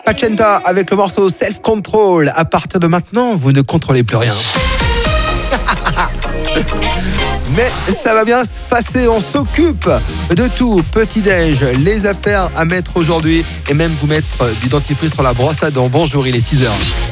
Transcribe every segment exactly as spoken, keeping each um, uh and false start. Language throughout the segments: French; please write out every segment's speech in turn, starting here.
Pachenta avec le morceau Self Control. À partir de maintenant, vous ne contrôlez plus rien. Mais ça va bien se passer, on s'occupe de tout. Petit-déj, les affaires à mettre aujourd'hui et même vous mettre du dentifrice sur la brosse à dents. Bonjour, il est six heures.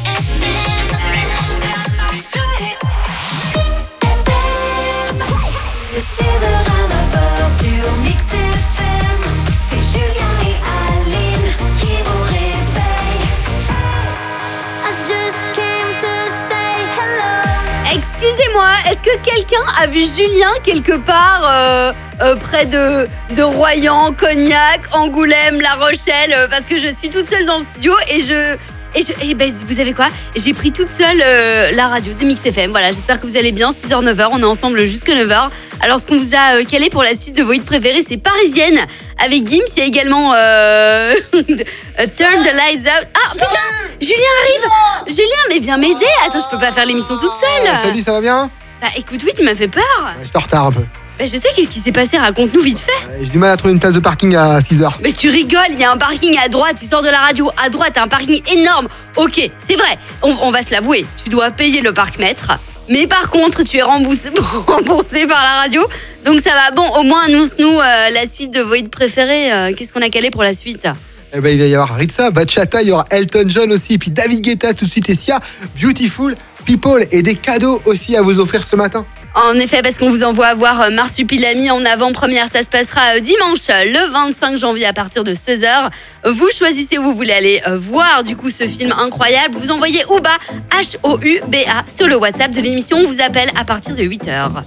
six heures à neuf heures sur Mix F M, c'est Julien et Aline qui vous réveillent. I just came to say hello. Excusez-moi, est-ce que quelqu'un a vu Julien quelque part euh, euh, près de, de Royan, Cognac, Angoulême, La Rochelle euh, parce que je suis toute seule dans le studio et je... Et, je, et ben, vous savez quoi ? J'ai pris toute seule euh, la radio de Mix F M. Voilà, j'espère que vous allez bien. six heures neuf heures, on est ensemble jusqu'à neuf heures. Alors, ce qu'on vous a euh, calé pour la suite de vos hits préférés, c'est Parisienne avec Gims. Il y a également euh, Turn the Lights Out. Ah, putain, Julien arrive. Julien, mais viens m'aider. Attends, je peux pas faire l'émission toute seule. Oh, salut, ça va bien ? Bah, écoute, oui, tu m'as fait peur. Je te retarde un peu. Bah, je sais, qu'est-ce qui s'est passé ? Raconte-nous vite fait. Euh, J'ai du mal à trouver une place de parking à six heures. Mais tu rigoles, il y a un parking à droite, tu sors de la radio, à droite, t'as un parking énorme. Ok, c'est vrai, on, on va se l'avouer, tu dois payer le parc-mètre. Mais par contre, tu es remboursé, remboursé par la radio. Donc ça va, bon, au moins annonce-nous euh, la suite de vos hits préférés. Euh, qu'est-ce qu'on a calé pour la suite ? Eh ben, il va y avoir Ritza, Bachata, il y aura Elton John aussi, puis David Guetta tout de suite et Sia, Beautiful People et des cadeaux aussi à vous offrir ce matin. En effet, parce qu'on vous envoie voir Marsupilami en avant-première. Ça se passera dimanche, le vingt-cinq janvier à partir de seize heures. Vous choisissez où vous voulez aller voir du coup ce film incroyable. Vous envoyez Ouba, H O U B A, sur le WhatsApp de l'émission. On vous appelle à partir de huit heures.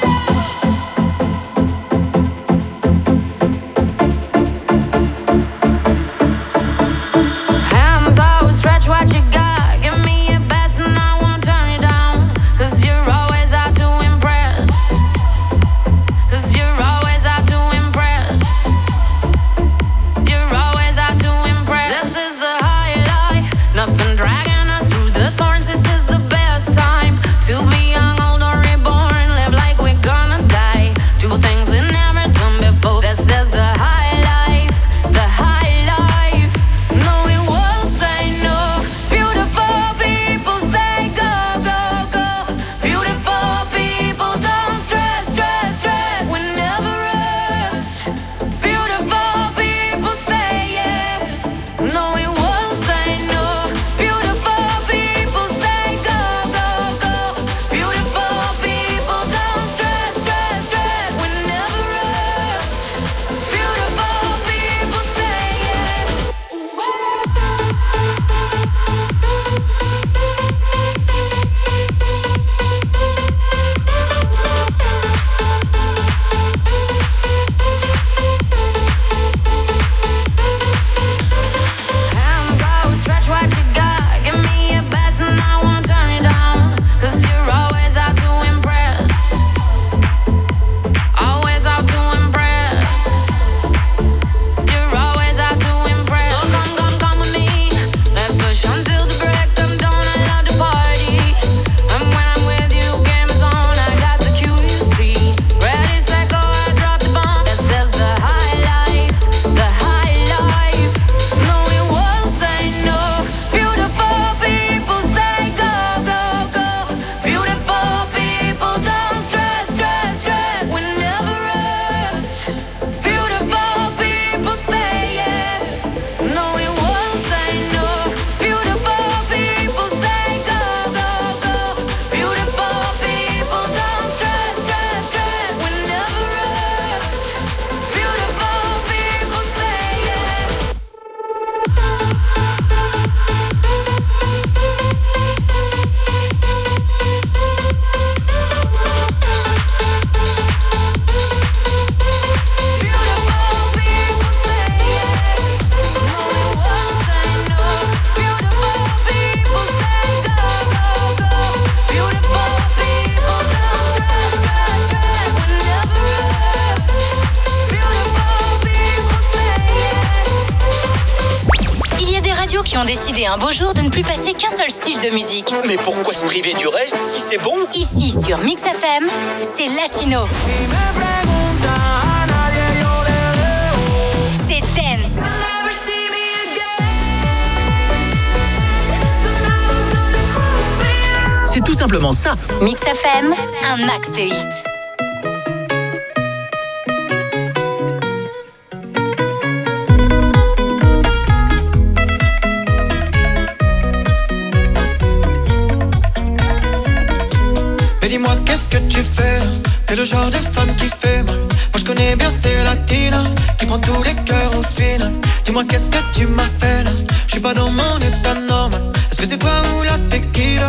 qui ont décidé un beau jour de ne plus passer qu'un seul style de musique. Mais pourquoi se priver du reste si c'est bon? Ici sur Mix F M, c'est latino. C'est dance. tout simplement ça. Mix F M, un max de hits. Mais dis-moi qu'est-ce que tu fais là? T'es le genre de femme qui fait mal. Moi je connais bien ces latinas qui prend tous les cœurs au final. Dis-moi qu'est-ce que tu m'as fait là? Je suis pas dans mon état normal. Est-ce que c'est toi ou la tequila?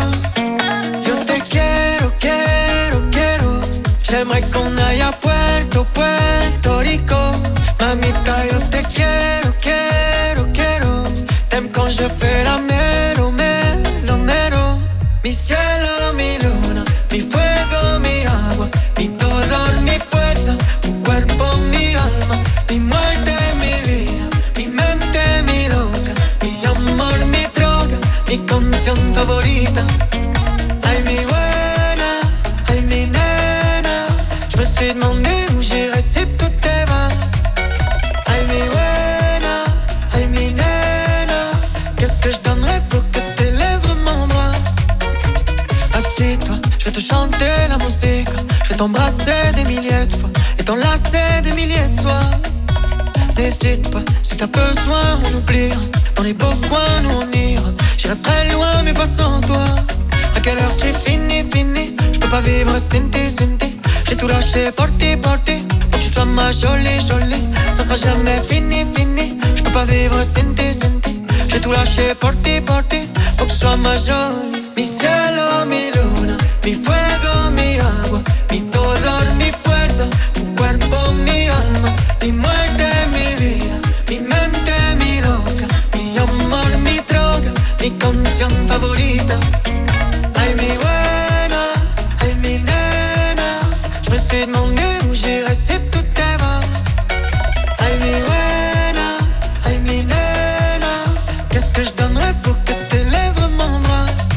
Yo te quiero, quiero, quiero. J'aimerais qu'on aille à Puerto, Puerto Rico. Mamita, yo te quiero, quiero, quiero. T'aimes quand je fais la melo, melo, melo. Mi cielo, mi luna, mi fuego, mi agua, mi dolor, mi fuerza, tu cuerpo, mi alma, mi muerte, mi vida, mi mente, mi loca, mi amor, mi droga, mi canción favorita. Ay, mi buena, ay, mi nena, je me suis demandé où j'irais si tout est vaste. Ay, mi buena, ay, mi nena, qu'est-ce que je donnerais pour que tes lèvres m'embrassent? Assieds-toi, je vais te chanter la musique. Je vais t'embrasser des milliers de fois et t'enlacer des milliers de soirs. N'hésite pas, si t'as besoin on oubliera. Dans les beaux coins nous on ira. J'irai très loin mais pas sans toi. À quelle heure tu finis, finis? Je peux pas vivre sans tes, sans tes. J'ai tout lâché pour ti, pour ti. Pour que tu sois ma jolie, jolie. Ça sera jamais fini, fini. Je peux pas vivre sans tes, sans tes. J'ai tout lâché pour ti, pour ti. Pour que tu sois ma jolie. Mi cielo, mi luna, mi fuego, mi agua, mi dolor, mi fuerza, tu cuerpo, mi alma, mi muerte, mi vida, mi mente, mi loca, mi amor, mi droga, mi canción favorita. Ay, mi buena, ay, mi nena, je me suis demandé où j'irais si tout est vaste. Ay, mi buena, ay, mi nena, qu'est-ce que je donnerais pour que tes lèvres m'embrassent?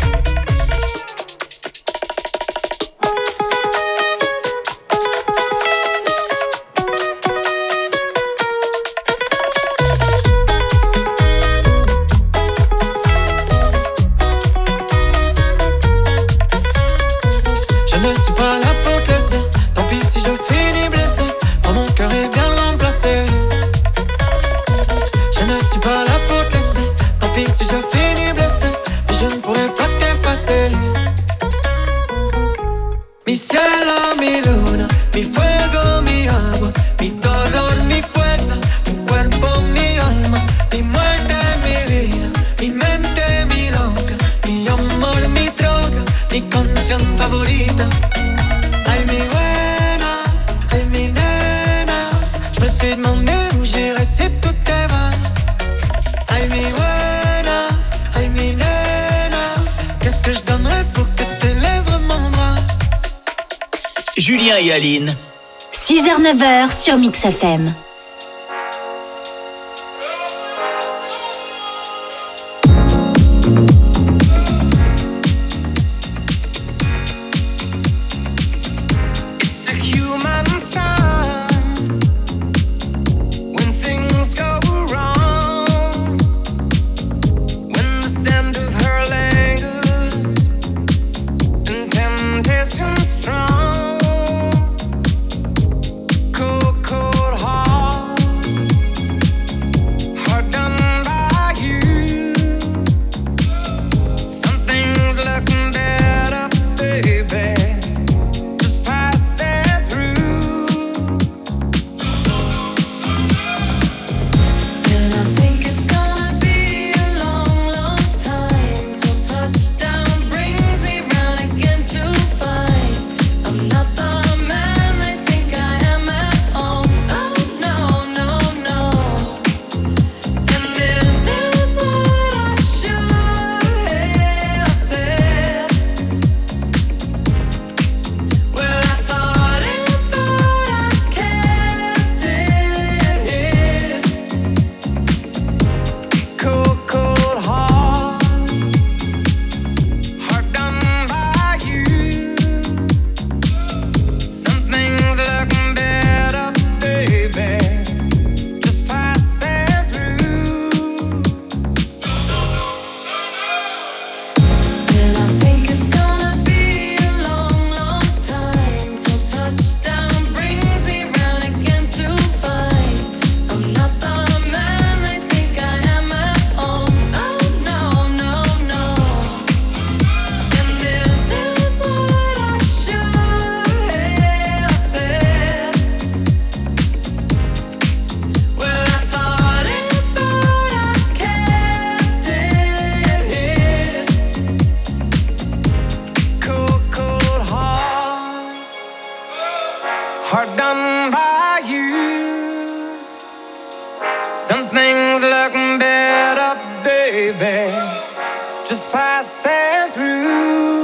Je ne suis pas là pour te laisser. Tant pis si je finis blessé. Prends mon cœur et viens le remplacer. Je ne suis pas là pour te laisser. Tant pis si je finis blessé. Mais je ne pourrai pas t'effacer. Mi cielo, mi luna, mi fuego, mi agua, mi dolor, mi fuerza, tu cuerpo, mi alma, mi muerte, mi vida, mi mente, mi loca, mi amor, mi droga, mi canción favorita. Ay, mi buena, ay, mi nena, je me suis demandé où j'irais si tout est vaste. Ay, mi buena, ay, mi nena, qu'est-ce que je donnerais pour que tes lèvres m'embrassent? Julien et Aline. six heures neuf heures sur Mix F M. It's a human sign when things go wrong, when the scent of her lingers and temptation strong. Cold, cold heart. baby, just passing through.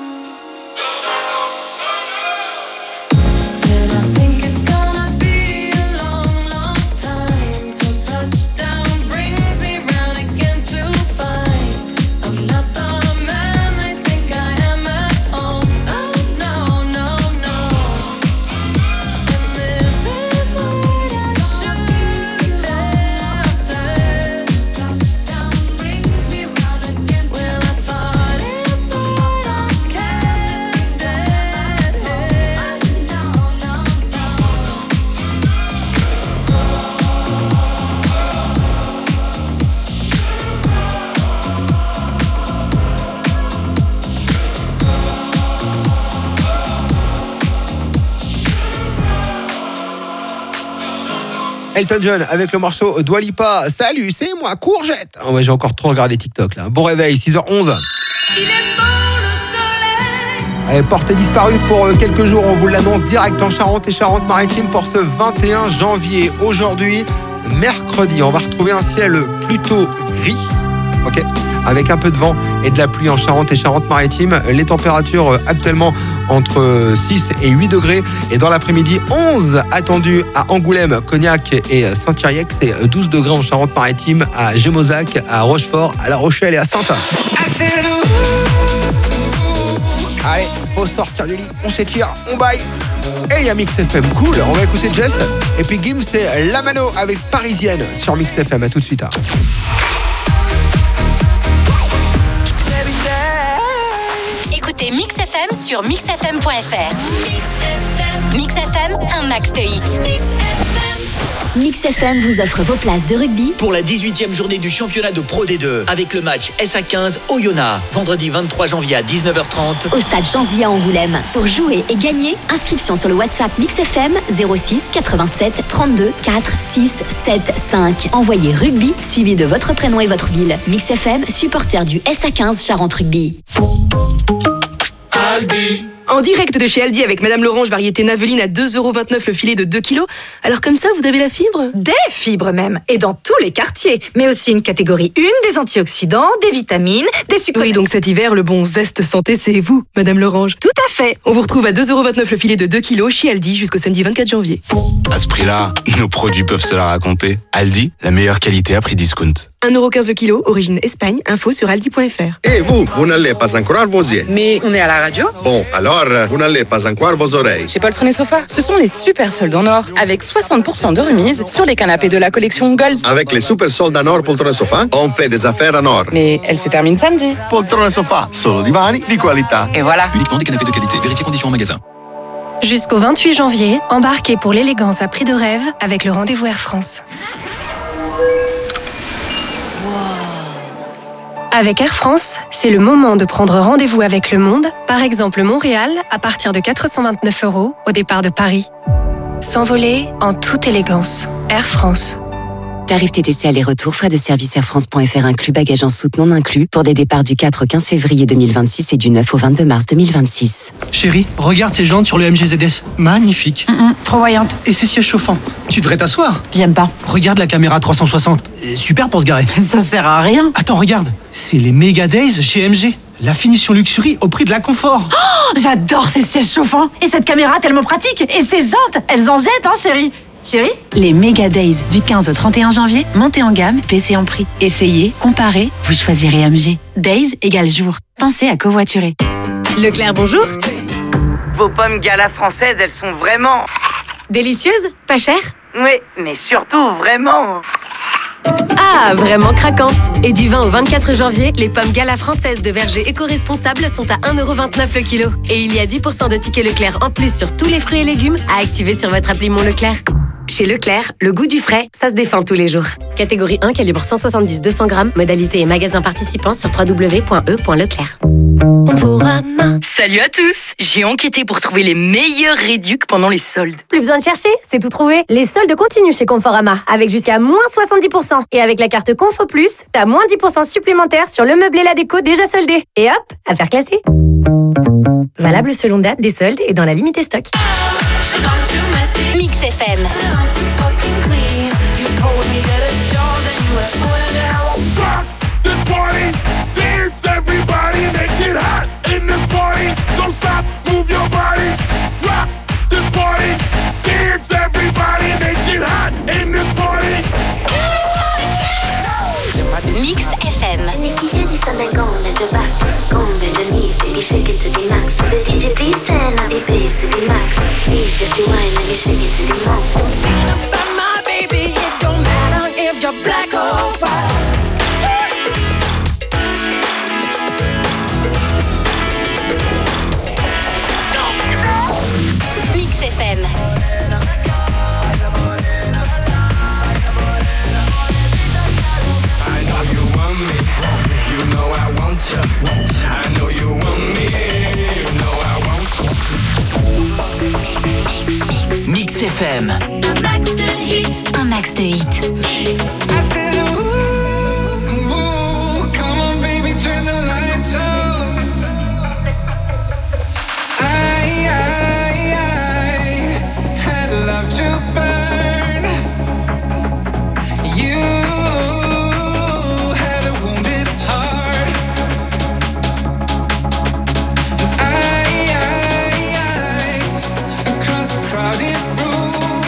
Elton John avec le morceau Dua Lipa. Salut, c'est moi, Courgette. Oh ouais, j'ai encore trop regardé TikTok là. Bon réveil, six heures onze. Il est beau le soleil. Allez, portée disparue pour quelques jours, on vous l'annonce direct en Charente et Charente-Maritime pour ce vingt et un janvier. Aujourd'hui, mercredi, on va retrouver un ciel plutôt gris, ok, avec un peu de vent et de la pluie en Charente et Charente-Maritime. Les températures actuellement entre six et huit degrés. Et dans l'après-midi, onze attendus à Angoulême, Cognac et Saint-Thiriac. C'est douze degrés en Charente-Maritime, à Gémozac, à Rochefort, à La Rochelle et à Saint-Ain. Allez, faut sortir du lit, on s'étire, on baille. Et il y a Mix F M, cool, on va écouter Just. Et puis Gims, c'est La Mano avec Parisienne sur Mix F M. À tout de suite. Écoutez Mix F M sur mix f m point f r. Mix F M, un max de hits. Mix F M vous offre vos places de rugby pour la dix-huitième journée du championnat de Pro D deux avec le match S A quinze Oyonnax, vendredi vingt-trois janvier à dix-neuf heures trente au stade Chanzy à Angoulême. Pour jouer et gagner, inscription sur le WhatsApp Mix F M zéro six quatre-vingt-sept trente-deux quatre six sept cinq. Envoyez rugby suivi de votre prénom et votre ville. Mix F M, supporter du S A quinze Charente Rugby. Aldi. En direct de chez Aldi avec Madame Lorange, variété Naveline à deux euros vingt-neuf le filet de deux kilos. Alors comme ça, vous avez la fibre ? Des fibres même, et dans tous les quartiers. Mais aussi une catégorie un, des antioxydants, des vitamines, des sucres... Oui, donc cet hiver, le bon zeste santé, c'est vous, Madame Lorange. Tout à fait. On vous retrouve à deux euros vingt-neuf le filet de deux kilos chez Aldi jusqu'au samedi vingt-quatre janvier. À ce prix-là, nos produits peuvent se la raconter. Aldi, la meilleure qualité à prix discount. un euro quinze le kilo, origine Espagne, info sur aldi point f r. Et vous, vous n'allez pas encore vos yeux. Mais on est à la radio. Bon, alors, vous n'allez pas encore vos oreilles. Chez Poltron Sofa, ce sont les super soldes en or, avec soixante pour cent de remise sur les canapés de la collection Gold. Avec les super soldes en or Poltron Sofa, on fait des affaires en or. Mais elle se termine samedi. Poltron Sofa, solo divani di qualità. Et voilà. Uniquement des canapés de qualité, vérifiez conditions en magasin. Jusqu'au vingt-huit janvier, embarquez pour l'élégance à prix de rêve avec le rendez-vous Air France. Avec Air France, c'est le moment de prendre rendez-vous avec le monde, par exemple Montréal, à partir de quatre cent vingt-neuf euros au départ de Paris. S'envoler en toute élégance. Air France. Tarif T T C aller-retour, frais de service air france point f r inclus, bagages en soute non inclus, pour des départs du quatre au quinze février deux mille vingt-six et du neuf au vingt-deux mars deux mille vingt-six. Chérie, regarde ces jantes sur le M G Z S. Magnifique. Mm-mm, trop voyante. Et ces sièges chauffants. Tu devrais t'asseoir. J'aime pas. Regarde la caméra trois cent soixante. Super pour se garer. Ça sert à rien. Attends, regarde. C'est les Mega Days chez M G. La finition luxury au prix de la confort. Oh, j'adore ces sièges chauffants. Et cette caméra tellement pratique. Et ces jantes, elles en jettent, hein, chérie. Chérie ? Les Mega Days du quinze au trente et un janvier, montez en gamme, baissez en prix. Essayez, comparez, vous choisirez M G. Days égale jour. Pensez à covoiturer. Leclerc, bonjour. Vos pommes Gala françaises, elles sont vraiment... Délicieuses ? Pas chères ? Oui, mais surtout vraiment... Ah, vraiment craquantes. Et du vingt au vingt-quatre janvier, les pommes Gala françaises de verger éco-responsables sont à un euro vingt-neuf le kilo. Et il y a dix pour cent de tickets Leclerc en plus sur tous les fruits et légumes à activer sur votre appli Mon Leclerc. Chez Leclerc, le goût du frais, ça se défend tous les jours. Catégorie un, calibre cent soixante-dix à deux cents grammes. Modalité et magasin participants sur w w w point e point leclerc. Salut à tous! J'ai enquêté pour trouver les meilleurs réducs pendant les soldes. Plus besoin de chercher, c'est tout trouvé. Les soldes continuent chez Conforama, avec jusqu'à moins soixante-dix pour cent. Et avec la carte Confo Plus, t'as moins dix pour cent supplémentaires sur le meuble et la déco déjà soldés. Et hop, affaire classée. Valable selon date des soldes et dans la limite des stocks. Mix F M. This Mix F M. If you hear this on the gong at the back, gong bend the knees, baby shake it to the max. The D J please turn up the bass to the max. Please just rewind and you shake it to the max. Thinking about my baby, it don't matter if you're black or white. Mix F M. I know you want me, you know I want you. Mix F M. Un max de hits. Un max de hits. Mix. I said, ooh, ooh, come on baby, turn the lights off. I, I, I had love to burn. You had a wounded heart. I, I, I, across the crowded room.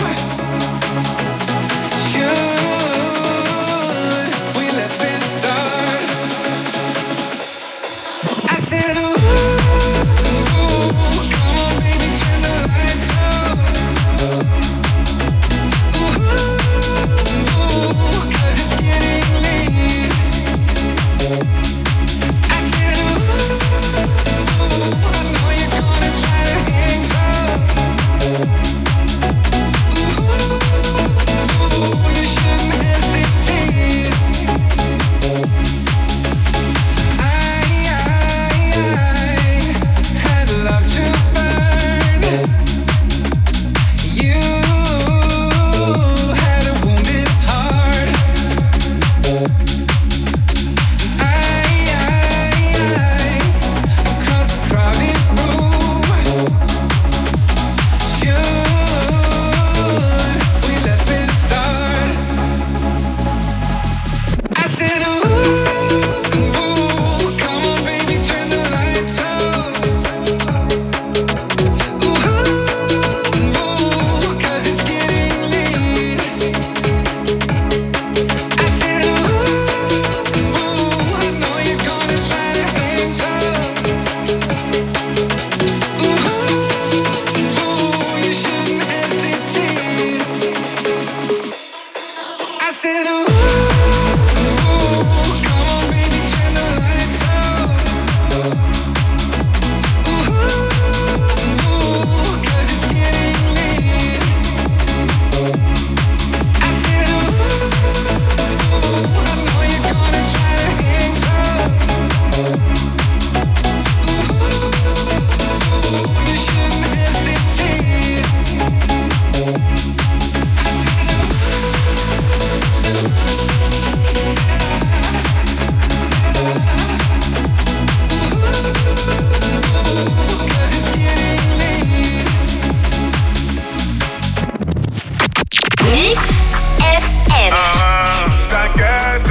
Should we let this start? I said, ooh, ooh, come on baby, turn the lights off. Ooh, ooh, 'cause it's getting late. I said, ooh, ooh, I know you're gonna try to hang tough. Ooh, ooh, you shouldn't hesitate. I, I, I had love to burn. You had a wounded heart. I, I, across the crowded room. Should we let this start? I said, ooh, ooh, come on baby, turn the lights off. Ooh, ooh, 'cause it's getting late. I said, ooh, ooh, I know you're gonna try to hang tough. Ooh, ooh, you shouldn't hesitate. I said, ooh, ooh, come on baby, turn the lights off. Ooh, ooh, 'cause it's getting late. I said, ooh, ooh, I know you're gonna try to hang tough. Ooh, ooh, you shouldn't hesitate. Cause it's getting late. Mix F M. T'inquiète,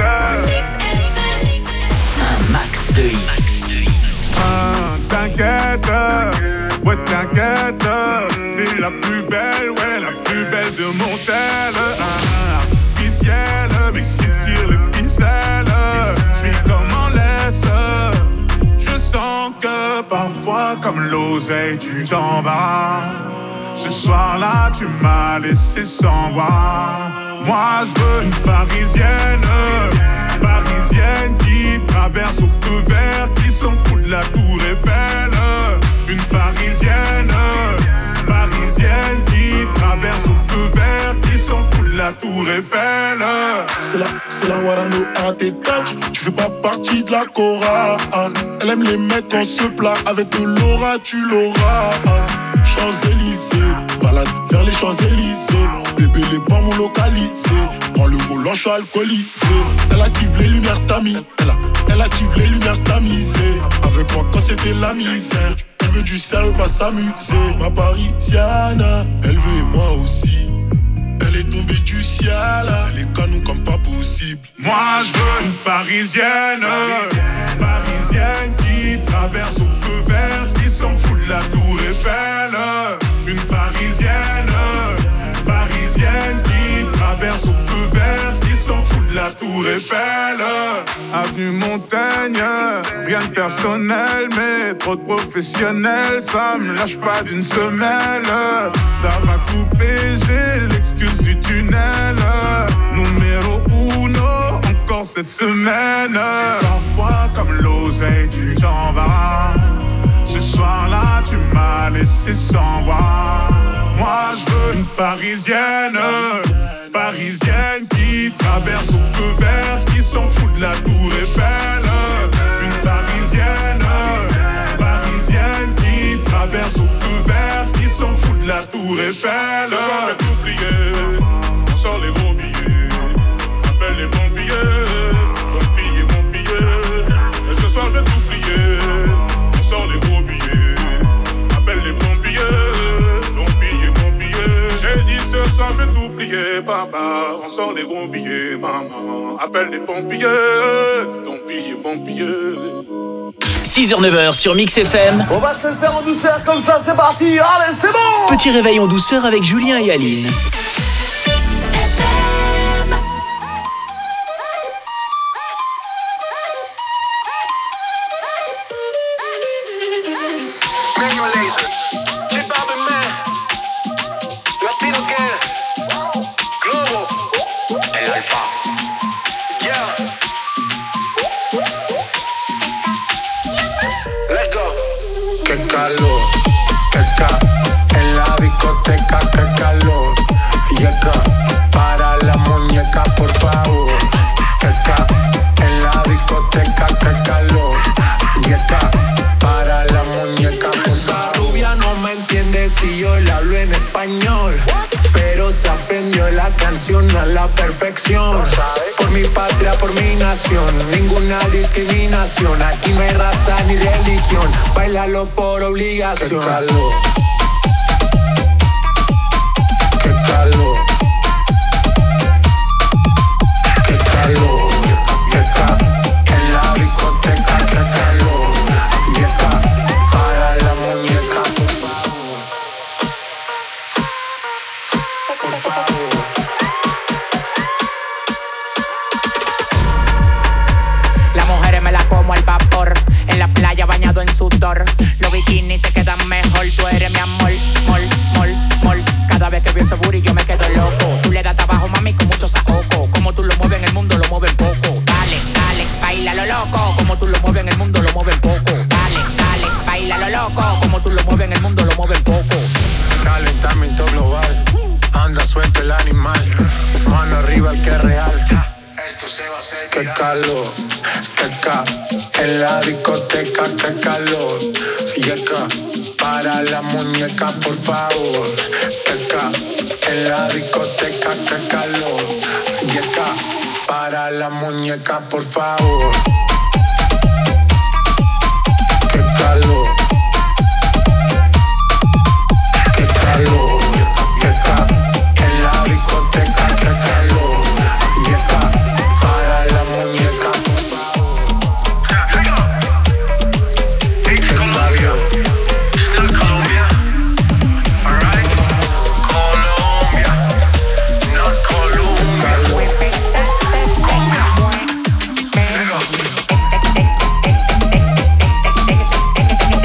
Un max de hits. ah, t'inquiète, ouais t'inquiète. T'es la plus belle, ouais la plus belle de mon tel. Ah, artificielle, mais si tire les ficelles, j'suis comme en laisse. Je sens que parfois comme l'oseille tu t'en vas. Ce soir-là tu m'as laissé sans voix. Moi je veux une parisienne, parisienne qui traverse au feu vert, qui s'en fout de la tour Eiffel. Une parisienne, parisienne qui traverse au feu vert, qui s'en fout de la tour Eiffel. C'est la, c'est la Warano à tes touch. Tu fais pas partie de la chorale. Elle aime les mecs quand se plat. Avec de l'aura, tu l'auras. Champs-Élysées, balade vers les Champs-Élysées. Bébé, les bombes localisés. Prends le volant, je suis alcoolisé. Elle active les lumières tamies. Elle, a, elle active les lumières tamisées. Avec moi quand c'était la misère. Elle veut du sérieux, pas s'amuser. Ma parisienne, elle veut moi aussi. Elle est tombée du ciel, elle est canon comme pas possible. Moi je veux une parisienne, parisienne qui traverse au feu vert, qui s'en fout de la tour Eiffel. Une parisienne, parisienne qui traverse au feu vert, qui s'en fout de la la tour Eiffel. Avenue Montaigne, rien de personnel, mais trop de professionnels, ça me lâche pas d'une semelle. Ça va couper, j'ai l'excuse du tunnel. Numéro uno, encore cette semaine. Parfois comme l'oseille, tu t'en vas. Ce soir-là, tu m'as laissé sans voix. Moi, je veux une parisienne, parisienne qui traverse au feu vert, qui s'en fout de la tour Eiffel. Une parisienne, parisienne qui traverse au feu vert, qui s'en fout de la tour Eiffel. Ce soir, je vais t'oublier, on sort les gros billets, appelle les pompiers, ton billet, mon billet. Et ce soir, je vais t'oublier, on sort les gros billets, appelle les pompiers, ton billet, mon billet. J'ai dit ce soir, je vais t'oublier, papa, on sort les gros billets, maman, appelle les pompiers, ton billet, mon billet. six heures neuf heures sur Mix F M. On va se le faire en douceur comme ça, c'est parti. Allez, c'est bon. Petit réveil en douceur avec Julien et Aline. A la perfección, por mi patria, por mi nación, ninguna discriminación, aquí no hay raza ni religión, bailalo por obligación. Qué calor, qué calor, qué calor, qué calor, en la discoteca, qué calor, yeca, para la muñeca, por favor, por favor. Como el vapor, en la playa bañado en sudor. Los bikinis te quedan mejor, tú eres mi amor, mol, mol, mol. Cada vez que veo ese booty yo me quedo loco. Tú le das trabajo, mami, con mucho saoco. Como tú lo mueves en el mundo, lo mueves poco. Dale, dale, baila lo loco. Como tú lo mueves en el mundo, lo mueves poco. Dale, dale, baila lo loco. Como tú lo mueves en el mundo, lo mueves poco. Calentamiento global, anda suelto el animal. Mano arriba el que es real. Esto se va a hacer. Qué calor, qué ca, en la discoteca, qué calor. Yeca, para la muñeca, por favor. Qué ca, en la discoteca, qué calor. Yeca, para la muñeca, por favor. Qué calor, qué calor, yeca, en la discoteca, qué calor. Yeca, para la muñeca, por favor. It's Colombia, still Colombia, alright? Colombia, not Colombia. Cumbia,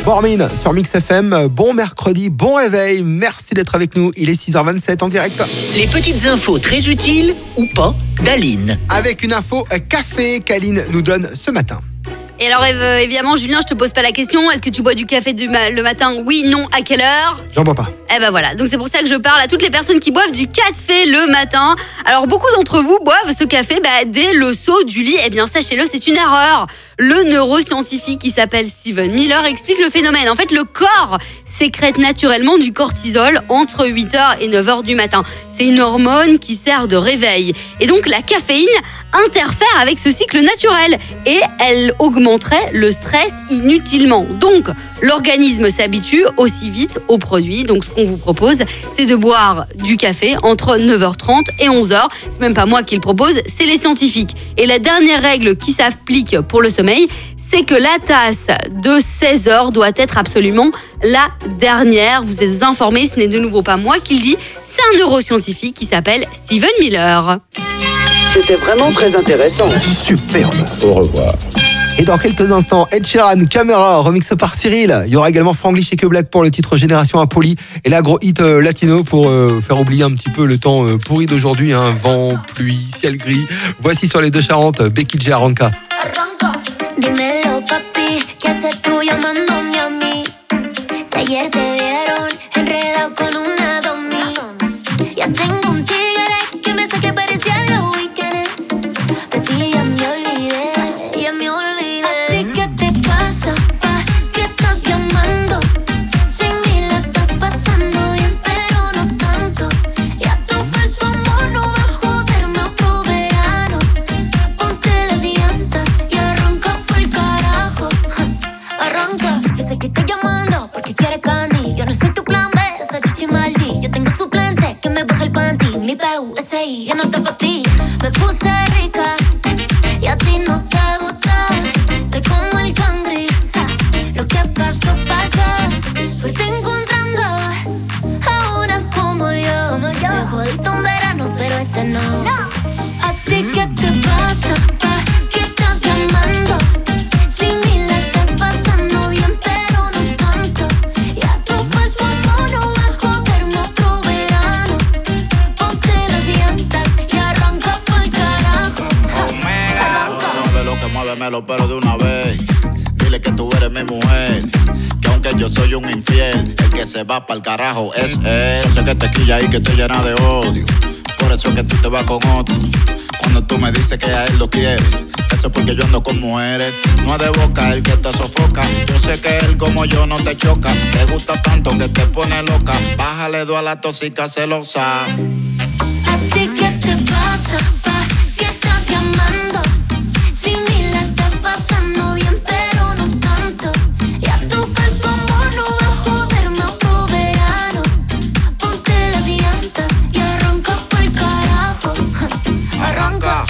Bormin sur Mix F M, bon mercredi, bon réveil, merci d'être avec nous, il est six heures vingt-sept en direct. Les petites infos très utiles ou pas d'Aline. Avec une info café qu'Aline nous donne ce matin. Et alors évidemment Julien, je te pose pas la question, est-ce que tu bois du café du ma- le matin? Oui, non, à quelle heure? J'en bois pas. Eh ben voilà, donc c'est pour ça que je parle à toutes les personnes qui boivent du café le matin. Alors beaucoup d'entre vous boivent ce café bah, dès le saut du lit. Eh bien sachez-le, c'est une erreur. Le neuroscientifique qui s'appelle Steven Miller explique le phénomène. En fait, le corps sécrète naturellement du cortisol entre huit heures et neuf heures du matin. C'est une hormone qui sert de réveil. Et donc la caféine interfère avec ce cycle naturel et elle augmenterait le stress inutilement. Donc l'organisme s'habitue aussi vite aux produits. Donc ce qu'on vous propose, c'est de boire du café entre neuf heures trente et onze heures. C'est même pas moi qui le propose, c'est les scientifiques. Et la dernière règle qui s'applique pour le sommeil, c'est que la tasse de seize heures doit être absolument la dernière. Vous êtes informés, ce n'est de nouveau pas moi qui le dis, c'est un neuroscientifique qui s'appelle Steven Miller. C'était vraiment très intéressant. Superbe. Au revoir. Et dans quelques instants, Ed Sheeran, Camera, remix par Cyril. Il y aura également Franglish et Que Black pour le titre Génération Impoli. Et l'agro hit euh, latino pour euh, faire oublier un petit peu le temps euh, pourri d'aujourd'hui. Hein. Vent, pluie, ciel gris. Voici sur les deux Charentes, Becky G. Arranca. Dímelo, papi, ¿qué haces tú llamándome a mí? Si ayer te vieron enredado con una domi. Ya tengo un tigre que me saque parecía los weekends. De ti ya me olvidé, ya me olvidé. ¿A ti qué te pasa, pa? ¿Qué estás llamando? Sin mí la estás pasando bien, pero no tanto. Ya tu falso amor no va a joderme otro verano. Ponte las llantas y arranca pa'l carajo. Arranca, yo sé que estás llamando porque quieres candy. Yo no soy tu plan B, esa chichi maldi. Yo tengo suplente que me baja el panty. Mi P U S I, yo no te pa' ti. Me puse rica y a ti no te gusta. Estoy como el cangri. Lo que pasó, pasó. Suerte encontrando a una como yo. Me jodiste un verano, pero este no. ¿A ti qué te pasa, pa? ¿Qué estás llamando? Sin mí la estás pasando bien, pero no tanto. Ya tu falso amor no va a joderme otro verano. Ponte las llantas y arranca pa'l carajo. Mueve lo que muévemelo, pero de una vez. Dile que tú eres mi mujer. Que aunque yo soy un infiel, el que se va pa'l carajo es él. Yo sé que te quilla y que te llena de odio. Por eso es que tú te vas con otro. Cuando tú me dices que a él lo quieres, eso es porque yo ando con mujeres. No es de boca el que te sofoca. Yo sé que él como yo no te choca. Te gusta tanto que te pone loca. Bájale dos a la tóxica celosa. ¿A ti qué te pasa, pa? ¿Qué estás llamando? Sin mí la estás pasando bien, pero no tanto. Ya tu falso amor no va a joderme otro verano. Ponte las llantas y arranca pa'l carajo. Arranca.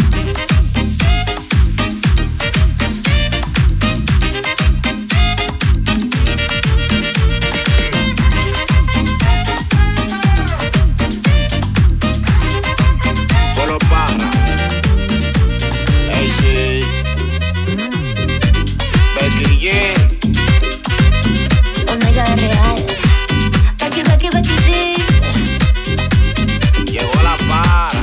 Polo Parra. Hey, sí. Becky G. Omega real. Becky, Becky, Becky G. Llegó la para.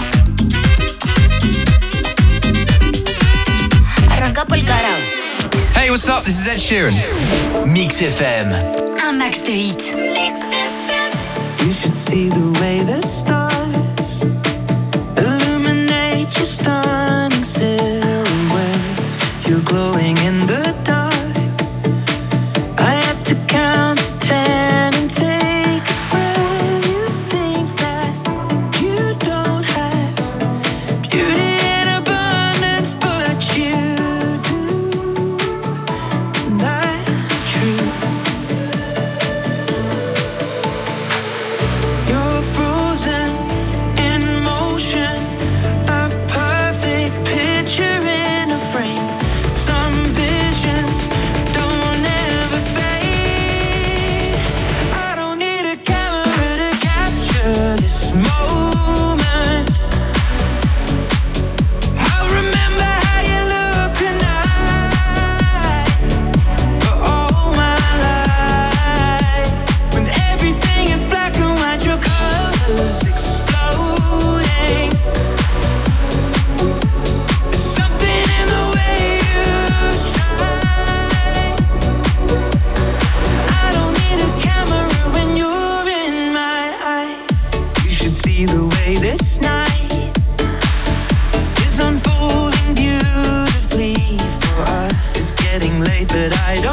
Arranca pa'l carajo. Hey, what's up? This is Ed Sheeran. Mix F M. Un max de hits. You should see the way the stars illuminate your stunning silhouette. You're glowing in the dark. I had to count to ten and take a breath. You think that you don't have beauty in abundance, but you do. And that's the truth. You're frozen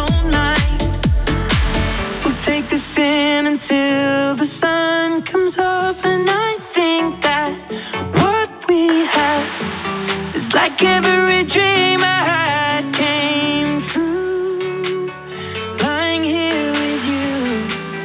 don't mind. We'll take this in until the sun comes up, and I think that what we have is like every dream I had came true. Lying here with you,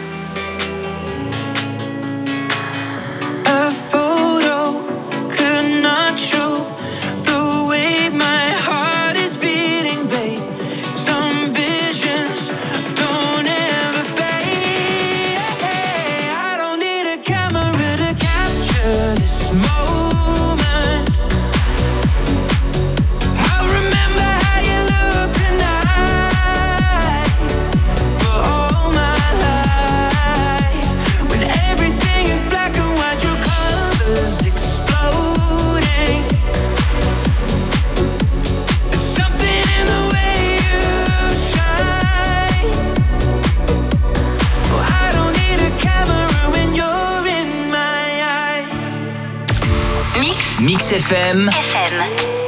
a photo could not show the way my heart is beating, babe. Some visions don't ever fade. I don't need a camera to capture this moment. I'll remember how you look tonight for all my life. When everything is black and white, your colors exploding. There's something in the way you shine. Oh, I don't need a camera when you're in my eyes. Mix. Mix F M. F M.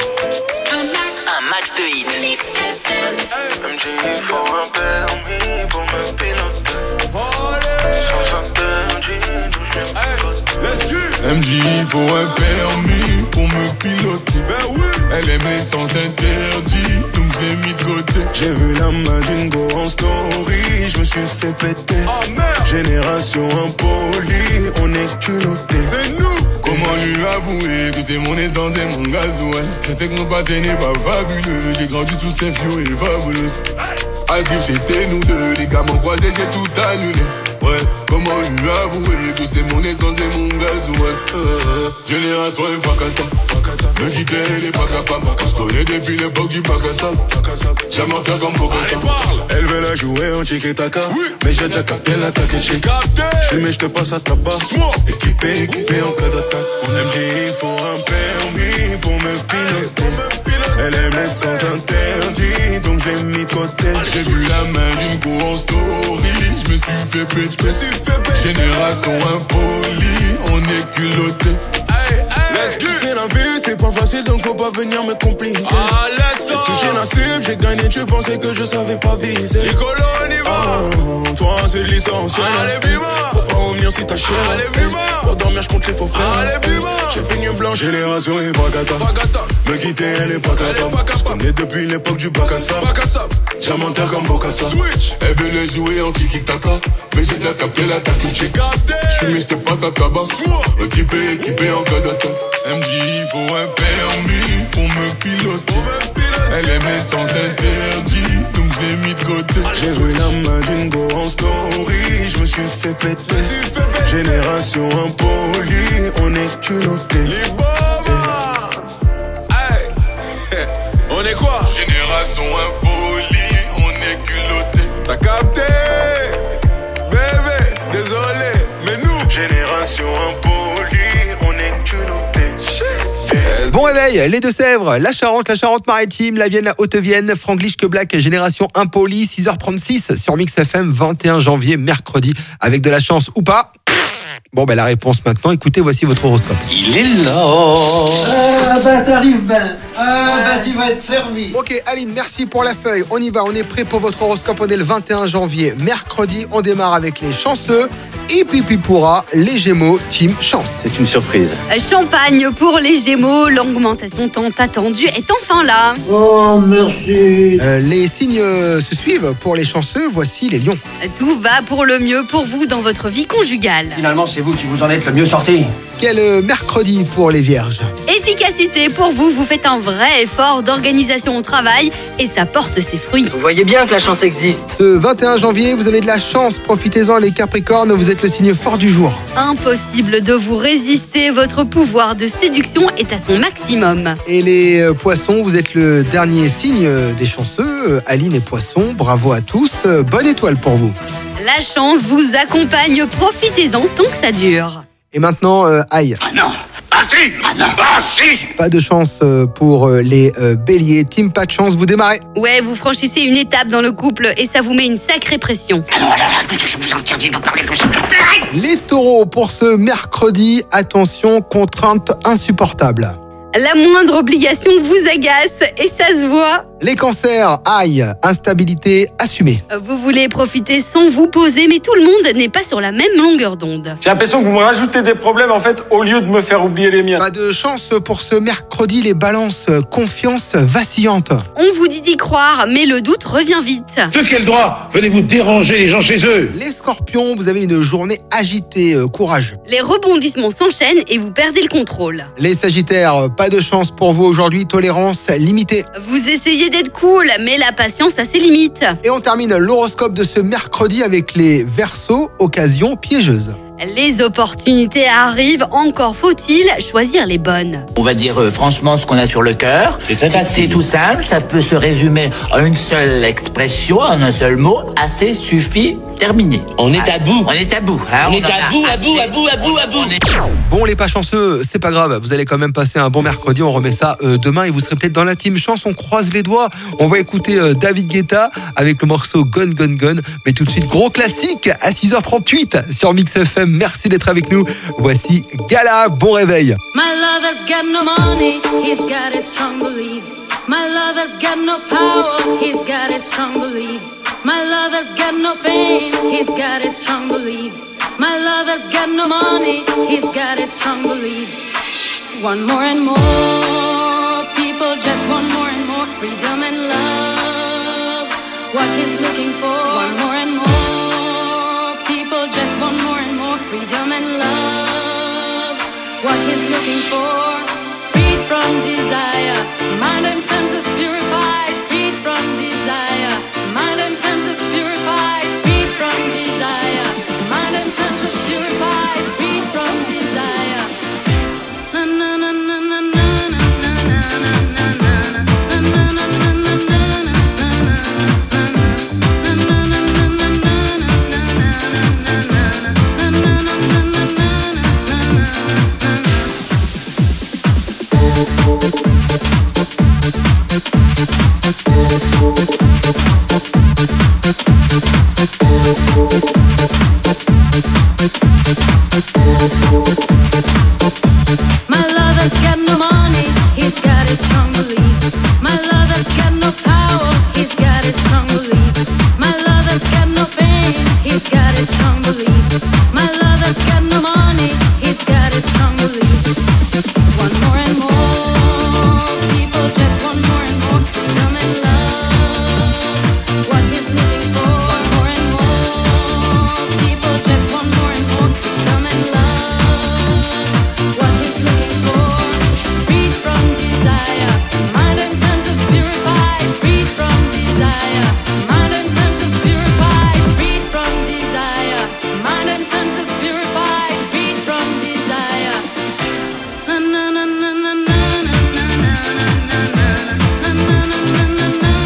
Un max de hits. Mix F M. M G, il faut un permis pour me piloter. Sans interdit, d'où je pilote. M J, il faut un permis pour me piloter. Ben oui. Elle aimait sans interdit, donc j'ai mis de côté. J'ai vu la main d'une go en story, je me suis fait péter. Oh merde. Génération impolie, on est culotté. C'est nous. Comment lui avouer que c'est mon essence et mon gasoil? Je sais que mon passé n'est pas fabuleux. J'ai grandi sous ces furies fabuleuses. Ice Cube c'était nous deux, les gars m'ont croisé, j'ai tout annulé. Bref, comment lui avouer que c'est mon essence et mon gasoil? euh, Génération Fakata, me quitter elle est pas capable. On se connaît depuis l'époque du bac à sable. J'aime un comme Bokassa. Elle veut la jouer en tiki-taka, mais j'ai déjà capté l'attaque. J'suis mais j'te passe à tabac. Équipé, équipé en cas d'attaque. En M J il faut un permis pour me piloter. Elle aimait sans interdit, donc je l'ai mis de côté. J'ai vu la main d'une go en story, je me suis fait péter. Génération impolie, on est culotté. C'est la vie, c'est pas facile, donc faut pas venir me compliquer. Ah, laisse ça. J'ai touché la cible, j'ai gagné, tu pensais que je savais pas viser. Nicolo, on y va. Oh, toi c'est l'essentiel. Allez, bima. Faut pas revenir si t'as chier. Allez, bima. Pour dormir, j'compte les faux frères. Allez, bima. J'ai fait une blanche, génération et Fagata. Me quitter, elle est pas capable. J'connais depuis l'époque du bac à sable. J'amante comme Bokassa. Switch. Elle veut le jouer en tiki-taka, mais j'ai déjà capté l'attaque. J'ai capté. J'suis mais j'te passe à tabac. Équipé, équipé en cas d'attaque. M J, il faut un permis pour me piloter. Elle aimait sans interdit, donc j'ai mis de côté. J'ai vu la main d'une go en story, je me suis fait péter. Génération impolie, on est culotté. Hey. On est quoi? Génération impolie, on est culotté. T'as capté? Bébé, désolé, mais nous Génération impolie, on est culotté. Bon réveil, les Deux-Sèvres, la Charente, la Charente-Maritime, la Vienne, la Haute-Vienne, Franglish que Black, Génération Impoli, six heures trente-six sur Mix F M, vingt et un janvier, mercredi, avec de la chance ou pas. Bon ben la réponse maintenant, écoutez, voici votre horoscope. Il est là. Ah bah t'arrives bien. Ah bah tu vas être servi. Ok Aline, merci pour la feuille. On y va, on est prêt pour votre horoscope. On est le vingt et un janvier, mercredi. On démarre avec les chanceux. Et pipi pourra, les Gémeaux, team chance. C'est une surprise. Champagne pour les Gémeaux, l'augmentation tant attendue est enfin là. Oh merci. Euh, les signes euh, se suivent pour les chanceux. Voici les lions. Tout va pour le mieux pour vous dans votre vie conjugale. Finalement, c'est vous qui vous en êtes le mieux sorti. Quel euh, mercredi pour les vierges. Efficacité pour vous, vous faites un vrai effort d'organisation au travail et ça porte ses fruits. Vous voyez bien que la chance existe. Ce vingt et un janvier, vous avez de la chance. Profitez-en les Capricornes, vous êtes le signe fort du jour. Impossible de vous résister, votre pouvoir de séduction est à son maximum. Et les euh, poissons, vous êtes le dernier signe euh, des chanceux. Euh, Aline et Poissons, bravo à tous. Euh, bonne étoile pour vous. La chance vous accompagne, profitez-en tant que ça dure. Et maintenant, euh, aïe. Ah non. Ah si. Ah non. Ah si. Pas de chance euh, pour euh, les euh, béliers. Team pas de chance, vous démarrez. Ouais, vous franchissez une étape dans le couple et ça vous met une sacrée pression. Ah non, là, là, écoutez, je vous interdis de parler comme ça. Les taureaux, pour ce mercredi, attention, contrainte insupportable. La moindre obligation vous agace et ça se voit. Les cancers, aïe, instabilité assumée. Vous voulez profiter sans vous poser, mais tout le monde n'est pas sur la même longueur d'onde. J'ai l'impression que vous me rajoutez des problèmes en fait au lieu de me faire oublier les miens. Pas de chance pour ce mercredi, les balances, confiance vacillante. On vous dit d'y croire, mais le doute revient vite. De quel droit venez-vous déranger les gens chez eux? Les scorpions, vous avez une journée agitée, euh, courage. Les rebondissements s'enchaînent et vous perdez le contrôle. Les sagittaires, pas de chance pour vous aujourd'hui, tolérance limitée. Vous essayez d'être cool, mais la patience a ses limites. Et on termine l'horoscope de ce mercredi avec les Verseaux, occasion piégeuse. Les opportunités arrivent, encore faut-il choisir les bonnes. On va dire euh, franchement ce qu'on a sur le cœur. C'est, c'est tout simple, ça peut se résumer en une seule expression, en un seul mot. Assez suffit, terminé. On est à bout. On est à bout. Hein, on, on est à bout, à bout, à bout, à bout, à bout. Bon, les pas chanceux, c'est pas grave. Vous allez quand même passer un bon mercredi. On remet ça euh, demain et vous serez peut-être dans la team chance. On croise les doigts. On va écouter euh, David Guetta avec le morceau Gun Gun Gun. Mais tout de suite, gros classique à six heures trente-huit sur Mix F M. Merci d'être avec nous. Voici Gala. Bon réveil. My lover's got no money, he's got his strong beliefs. My lover's got no power, he's got his strong beliefs. My lover's got no fame, he's got his strong beliefs. My lover's got no money, he's got his strong beliefs. One more and more, people just want more and more freedom and love. What he's looking for, one more and more, people just want more and more freedom and love. What he's looking for, freed from desire, mind and senses purified, freed from desire, mind and senses purified, freed from desire, mind and senses purified, freed from desire. Na na na na na na na na na na na My lover's got no money, he's got his strong beliefs. My lover's got no power, he's got his strong beliefs. My lover's got no fame, he's got his strong beliefs. My lover's got no money, he's got his strong beliefs. One more and more, people just want more and more freedom and love. What he's looking for, one more and more, people just want more and more freedom and love. What he's looking for, freed from desire, mind and senses purified, freed from desire, mind and senses purified, freed from desire, mind and senses purified, freed from desire. Na na na na na na na na na na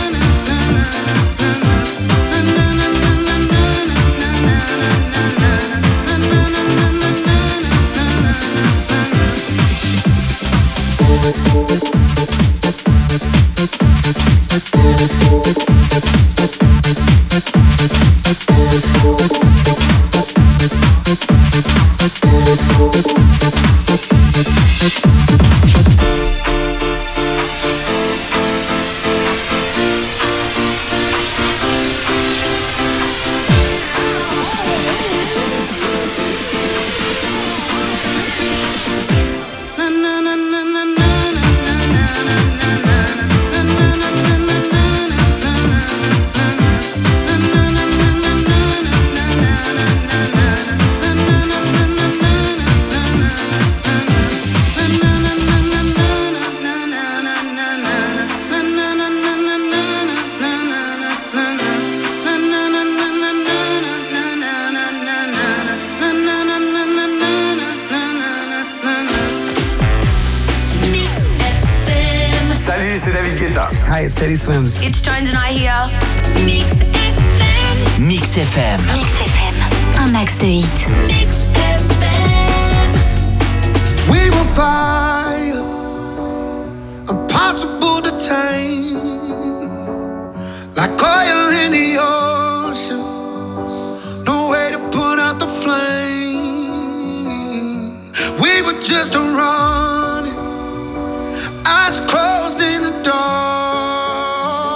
Salut, c'est David Guetta. Hi, it's Teddy Swims. It's Tones and I here. Mix F M. Mix F M. Mix F M. Un max de hits. Mix F M. We will fire, impossible to tame, like oil in the ocean. No way to put out the flame. We were just running, eyes closed in the dark.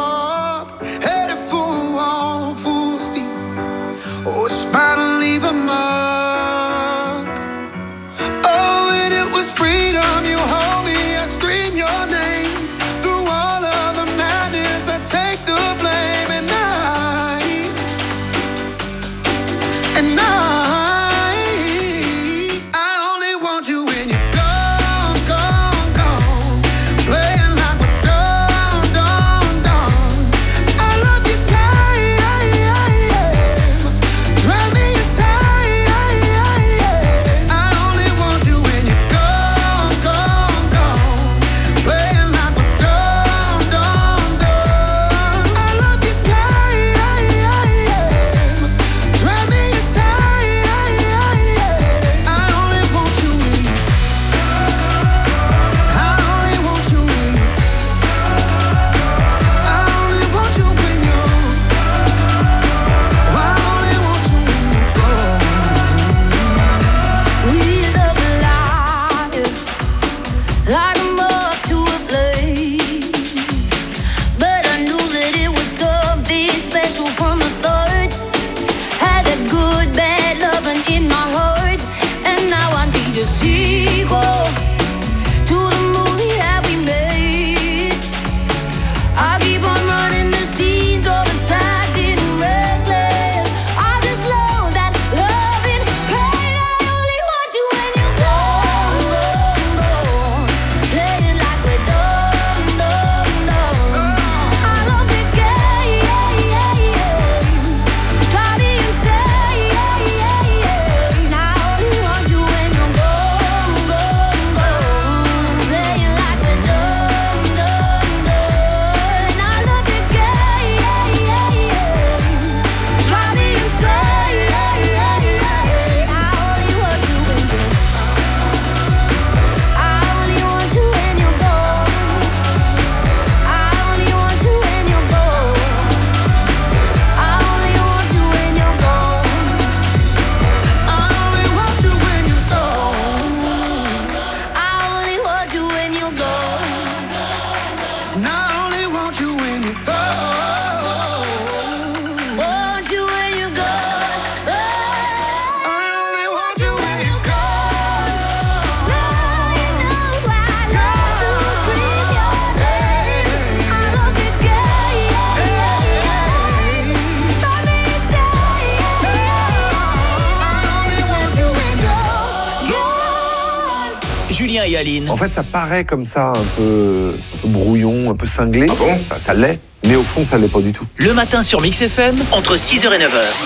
Julien et Aline. En fait, ça paraît comme ça un peu, un peu brouillon, un peu cinglé. Ah bon ? Enfin, ça l'est, mais au fond, ça l'est pas du tout. Le matin sur Mix F M, entre six heures et neuf heures.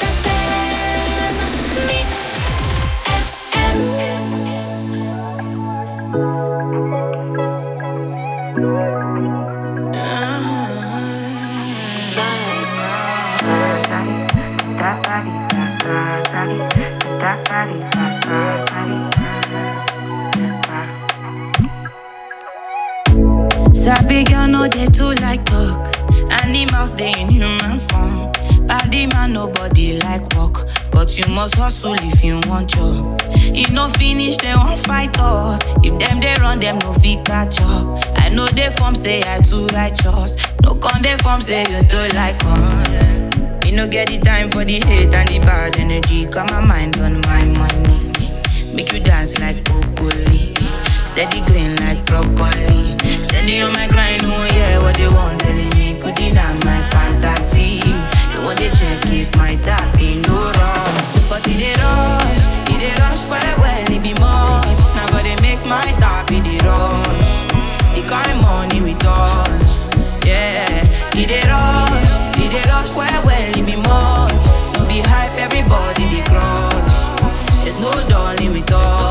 Sabi girl no dey too like talk. Animals dey in human form. Body man nobody like work, but you must hustle if you want job. E no finish they won't fight us. If them they run them no fit catch up. I know they form say I too righteous. No con they form say you too like us. Me no get the time for the hate and the bad energy. Got my mind on my money. Make you dance like broccoli. Steady green like broccoli. Steady on my grind, oh yeah, what they want telling me could deny my fantasy. They want to check if my tap ain't no wrong. But it dey rush, it dey rush well well, it be much. Now gotta make my tap it dey rush. The kind money we touch, yeah. It dey rush, it dey rush well well, it be much. No be hype, everybody dey crush. There's no darling with us.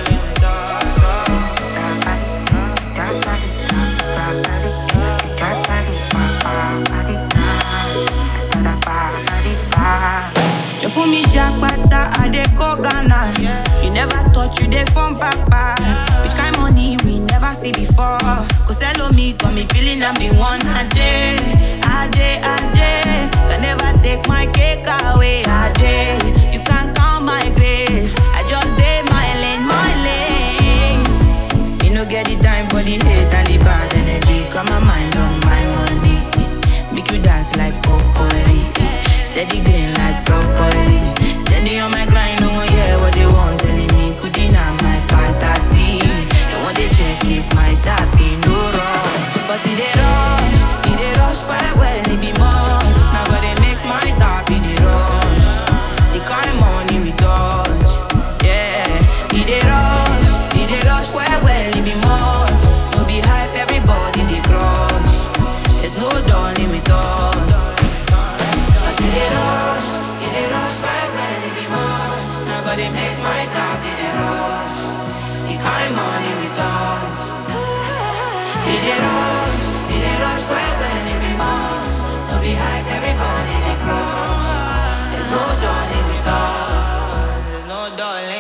You for me jackpata, I dey go Ghana. You never thought you dey from papas. Which kind money we never see before. Cause hello me, got me feeling I'm the one. Ajay, Ajay, Ajay. Can never take my cake away. Ajay, you can't count my grace. I just did my lane, my lane. Me no get the time for the hate and the bad energy. Got my mind on my money. Make you dance like broccoli. Steady green like broccoli. Steady on my grind, oh yeah, what they want telling me could deny my fantasy. They want to check if my tap ain't no wrong. But it dey rush, it dey rush well well, it be much. Now gotta make my tap it dey rush. The kind money we touch, yeah. It dey rush, it dey rush well well, it be much. No be hype, everybody dey crush. There's no darling with us. They make my top in the rush. The kind money we touch. He did rush, he did rush well when it be much. No be hype, everybody they crush. There's no darling with us. There's no darling.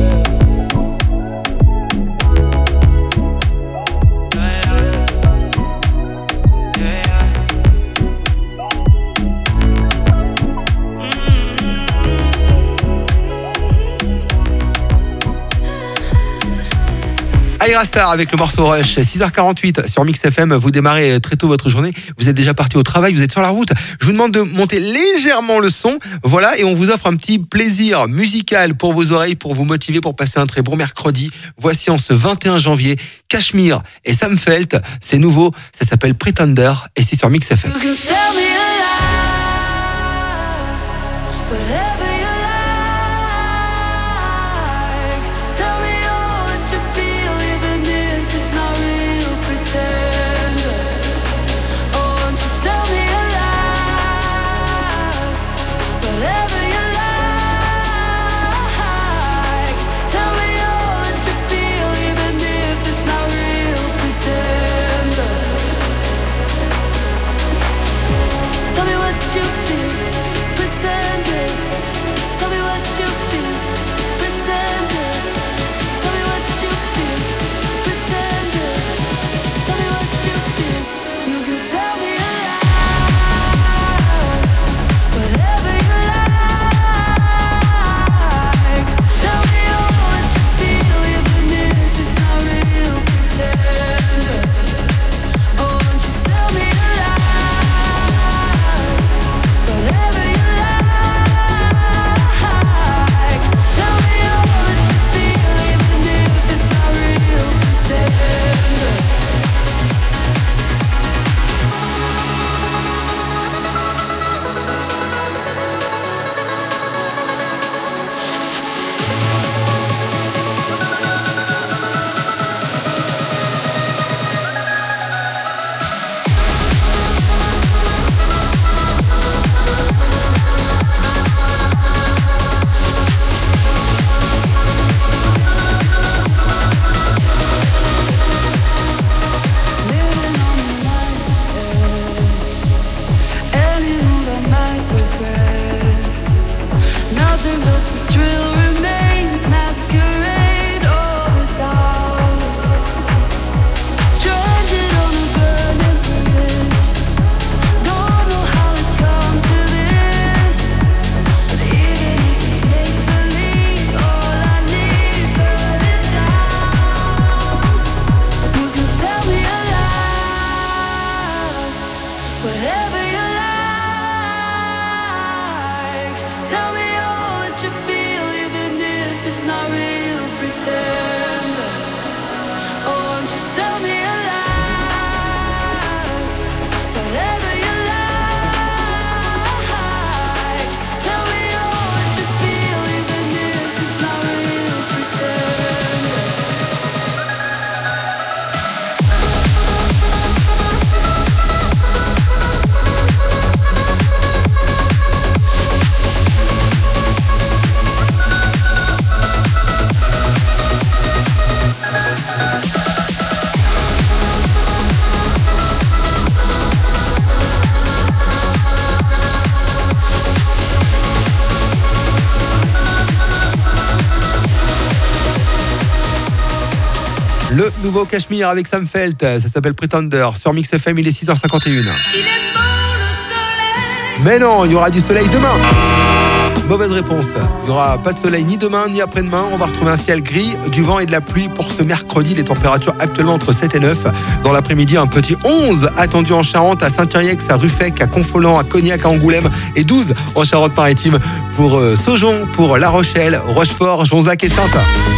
Ira Star avec le morceau Rush, six heures quarante-huit sur Mix F M. Vous démarrez très tôt votre journée. Vous êtes déjà parti au travail, vous êtes sur la route. Je vous demande de monter légèrement le son. Voilà, et on vous offre un petit plaisir musical pour vos oreilles, pour vous motiver, pour passer un très bon mercredi. Voici en ce vingt et un janvier, Cashmere et Sam Felt. C'est nouveau, ça s'appelle Pretender et c'est sur Mix F M. Tell me all that you feel, even if it's not real. Pretend. Oh, won't you tell me a lie? Whatever you like. Tell me all that you feel, even if it's not real. Pretend. Le nouveau Cachemire avec Sam Felt, ça s'appelle Pretender. Sur Mix F M, il est six heures cinquante et une. Mais non, il y aura du soleil demain. Mauvaise réponse. Il n'y aura pas de soleil ni demain ni après-demain. On va retrouver un ciel gris, du vent et de la pluie pour ce mercredi. Les températures actuellement entre sept et neuf. Dans l'après-midi, un petit onze attendu en Charente, à Saint-Thierry-Ex, à Ruffec, à Confolens, à Cognac, à Angoulême et douze en Charente-Maritime pour euh, Saujon, pour La Rochelle, Rochefort, Jonzac et Sainte.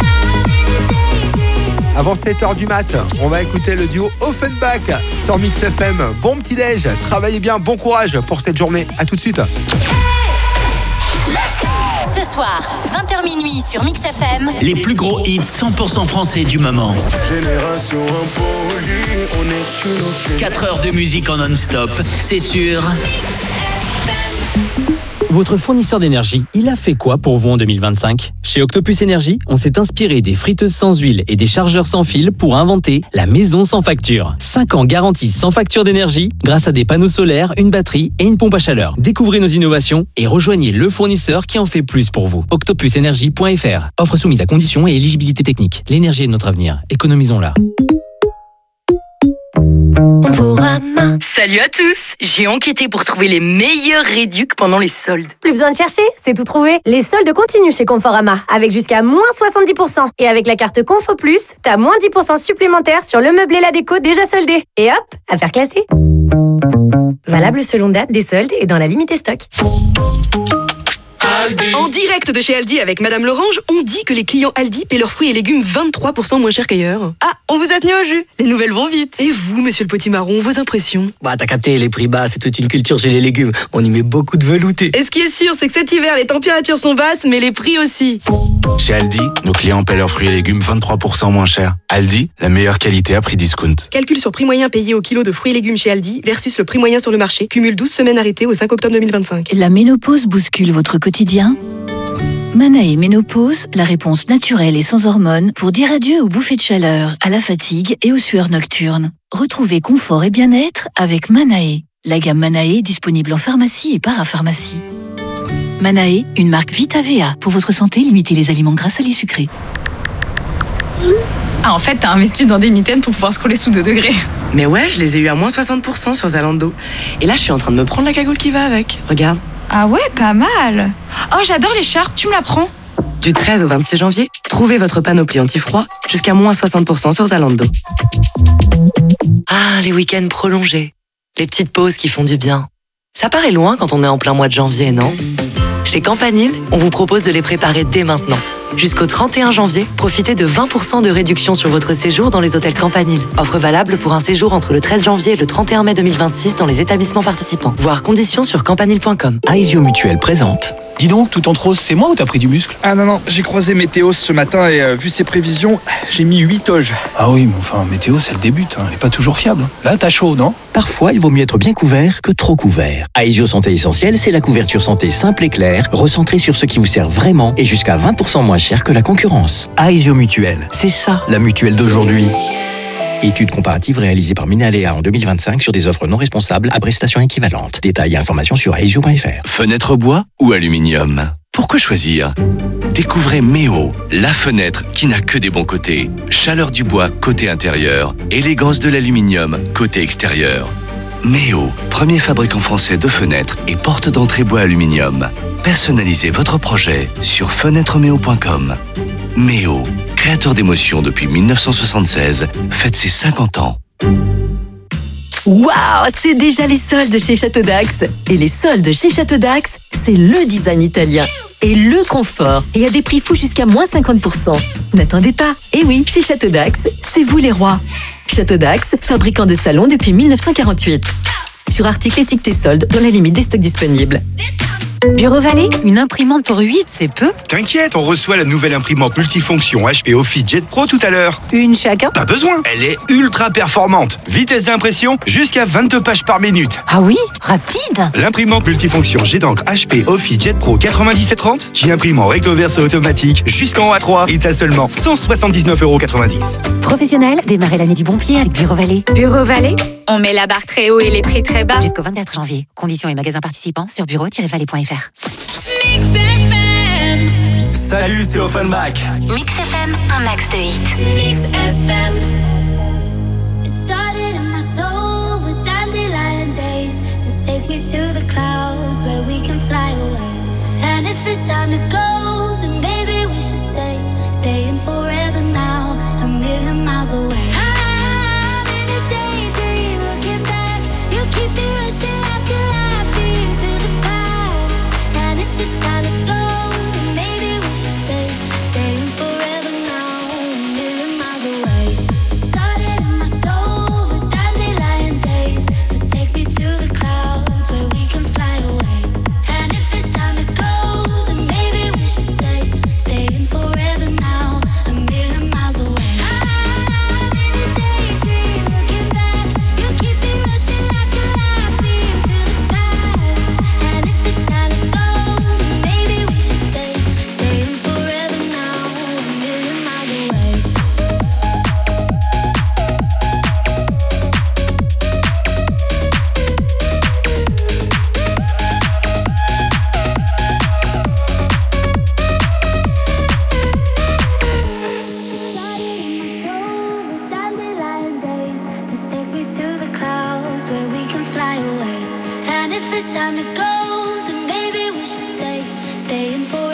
Avant sept heures du mat, on va écouter le duo Offenbach sur Mix F M. Bon petit déj, travaillez bien, bon courage pour cette journée. À tout de suite. Ce soir, vingt heures minuit sur Mix F M. Les plus gros hits cent pour cent français du moment. Génération impolie, on est une quatre heures de musique en non-stop, c'est sûr. Votre fournisseur d'énergie, il a fait quoi pour vous en deux mille vingt-cinq ? Chez Octopus Énergie, on s'est inspiré des friteuses sans huile et des chargeurs sans fil pour inventer la maison sans facture. cinq ans garantie sans facture d'énergie grâce à des panneaux solaires, une batterie et une pompe à chaleur. Découvrez nos innovations et rejoignez le fournisseur qui en fait plus pour vous. octopus énergie point f r. Offre soumise à conditions et éligibilité technique. L'énergie est notre avenir. Économisons-la. Salut à tous! J'ai enquêté pour trouver les meilleurs réducs pendant les soldes. Plus besoin de chercher, c'est tout trouvé. Les soldes continuent chez Conforama, avec jusqu'à moins soixante-dix pour cent. Et avec la carte Confo Plus, t'as moins dix pour cent supplémentaires sur le meuble et la déco déjà soldés. Et hop, affaire classée. Valable selon date des soldes et dans la limite des stocks. Aldi. En direct de chez Aldi avec Madame Lorange, on dit que les clients Aldi paient leurs fruits et légumes vingt-trois pour cent moins cher qu'ailleurs. Ah, on vous a tenu au jus. Les nouvelles vont vite. Et vous, monsieur le potimarron, vos impressions? Bah, t'as capté, les prix bas, c'est toute une culture chez les légumes. On y met beaucoup de velouté. Et ce qui est sûr, c'est que cet hiver, les températures sont basses, mais les prix aussi. Chez Aldi, nos clients paient leurs fruits et légumes vingt-trois pour cent moins cher. Aldi, la meilleure qualité à prix discount. Calcul sur prix moyen payé au kilo de fruits et légumes chez Aldi versus le prix moyen sur le marché. Cumule douze semaines arrêtées au cinq octobre deux mille vingt-cinq. La ménopause bouscule votre quotidien ? Manae Ménopause, la réponse naturelle et sans hormones pour dire adieu aux bouffées de chaleur, à la fatigue et aux sueurs nocturnes. Retrouvez confort et bien-être avec Manae. La gamme Manae disponible en pharmacie et parapharmacie. Manae, une marque Vita V A. Pour votre santé, limitez les aliments gras, salés, sucrés. Ah, en fait, t'as investi dans des mitaines pour pouvoir scroller sous deux degrés. Mais ouais, je les ai eu à moins soixante pour cent sur Zalando. Et là, je suis en train de me prendre la cagoule qui va avec. Regarde. Ah ouais, pas mal. Oh, j'adore l'écharpe, tu me la prends? Du treize au vingt-six janvier, trouvez votre panoplie anti-froid jusqu'à moins soixante pour cent sur Zalando. Ah, les week-ends prolongés. Les petites pauses qui font du bien. Ça paraît loin quand on est en plein mois de janvier, non? Chez Campanile, on vous propose de les préparer dès maintenant. Jusqu'au trente et un janvier, profitez de vingt pour cent de réduction sur votre séjour dans les hôtels Campanile. Offre valable pour un séjour entre le treize janvier et le trente et un mai deux mille vingt-six dans les établissements participants. Voir conditions sur campanile point com. Aesio Mutuel présente. Dis donc, tout en rose, c'est moi ou t'as pris du muscle? Ah non, non, j'ai croisé Météo ce matin et euh, vu ses prévisions, j'ai mis huit toges. Ah oui, mais enfin, Météo, c'est le début, hein. Elle est pas toujours fiable. Là, t'as chaud, non? Parfois, il vaut mieux être bien couvert que trop couvert. Aesio Santé Essentielle, c'est la couverture santé simple et claire, recentrée sur ce qui vous sert vraiment et jusqu'à vingt pour cent moins cher que la concurrence. Aesio Mutuel, c'est ça la mutuelle d'aujourd'hui. Étude comparative réalisée par Minalea en deux mille vingt-cinq sur des offres non responsables à prestations équivalentes. Détails et informations sur aesio point f r. Fenêtre bois ou aluminium? Pourquoi choisir? Découvrez Méo, la fenêtre qui n'a que des bons côtés. Chaleur du bois côté intérieur, élégance de l'aluminium côté extérieur. Méo, premier fabricant français de fenêtres et porte d'entrée bois aluminium. Personnalisez votre projet sur fenêtre méo point com. Méo, créateur d'émotions depuis mille neuf cent soixante-seize, fête ses cinquante ans. Waouh, c'est déjà les soldes chez Château d'Axe. Et les soldes chez Château d'Axe, c'est le design italien et le confort. Et à des prix fous jusqu'à moins cinquante pour cent. N'attendez pas. Et oui, chez Château d'Axe, c'est vous les rois. Château d'Axe, fabricant de salons depuis mille neuf cent quarante-huit. Sur articles étiquetés soldes dans la limite des stocks disponibles. Bureau Vallée, une imprimante pour huit, c'est peu. T'inquiète, on reçoit la nouvelle imprimante multifonction H P OfficeJet Pro tout à l'heure. Une chacun? Pas besoin, elle est ultra performante. Vitesse d'impression, jusqu'à vingt-deux pages par minute. Ah oui, rapide. L'imprimante multifonction G d'encre H P OfficeJet Pro quatre-vingt-dix-sept trente, qui imprime en recto verso automatique jusqu'en A trois, est à seulement cent soixante-dix-neuf euros quatre-vingt-dix. Professionnel, démarrez l'année du bon pied avec Bureau Vallée. Bureau Vallée, on met la barre très haut et les prix très bas. Jusqu'au vingt-quatre janvier. Conditions et magasins participants sur bureau tiret vallée point f r. Salut, c'est Offenbach. Mix F M, un max de hits. Mix F M. It started in my soul with dandelion days. So take me to the clouds where we can fly away. And if it's time to go, then maybe we should stay. Staying forever now, a million miles away. I'm in a daydream, looking back. You keep me rushing like a light beam to the past. And if it's time to go, then maybe we should stay. Staying forever now, a million miles away. It started in my soul with dandelion days. So take me to the clouds where we can fly away. And if it's time to go, then maybe we should stay. Staying forever now, a million miles away. I'm in a daydream, looking back. You keep me rushing like a light beam to the past. And if it's time to go, then maybe we should stay. Staying forever now, a million miles away. Dandelion days, so take me to the clouds where we can fly away. And if it's time to go, then maybe we should stay, staying forever.